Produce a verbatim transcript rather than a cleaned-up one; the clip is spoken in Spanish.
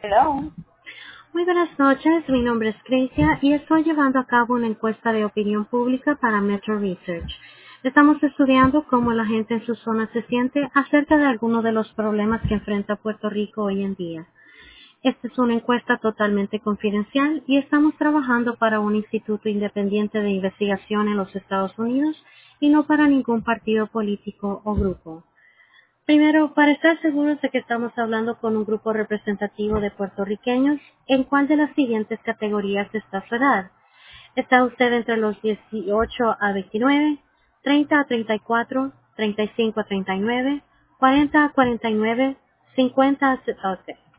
Hello. Muy buenas noches, mi nombre es Grecia y estoy llevando a cabo una encuesta de opinión pública para Metro Research. Estamos estudiando cómo la gente en su zona se siente acerca de algunos de los problemas que enfrenta Puerto Rico hoy en día. Esta es una encuesta totalmente confidencial y estamos trabajando para un instituto independiente de investigación en los Estados Unidos y no para ningún partido político o grupo. Primero, para estar seguros de que estamos hablando con un grupo representativo de puertorriqueños, ¿en cuál de las siguientes categorías está su edad? ¿Está usted entre los dieciocho a veintinueve, treinta a treinta y cuatro, treinta y cinco a treinta y nueve, cuarenta a cuarenta y nueve, cincuenta a... Ok.